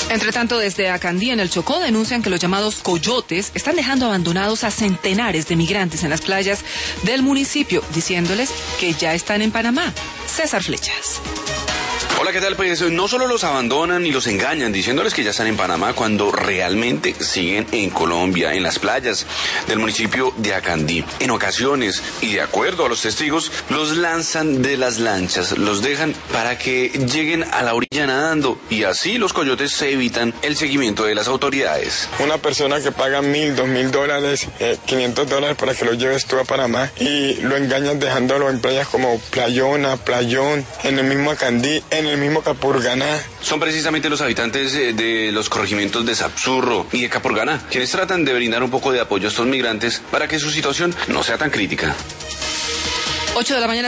Entre tanto, desde Acandí, en el Chocó, denuncian que los llamados coyotes están dejando abandonados a centenares de migrantes en las playas del municipio, diciéndoles que ya están en Panamá. César Flechas. Hola, ¿qué tal? Pues no solo los abandonan y los engañan diciéndoles que ya están en Panamá cuando realmente siguen en Colombia, en las playas del municipio de Acandí. En ocasiones, y de acuerdo a los testigos, los lanzan de las lanchas, los dejan para que lleguen a la orilla nadando y así los coyotes se evitan el seguimiento de las autoridades. Una persona que paga $1,000, $2,000, $500 para que lo lleves tú a Panamá y lo engañan dejándolo en playas como Playona, Playón, en el mismo Acandí, en el mismo Capurganá. Son precisamente los habitantes de los corregimientos de Sapsurro y de Capurganá quienes tratan de brindar un poco de apoyo a estos migrantes para que su situación no sea tan crítica. 8 de la mañana.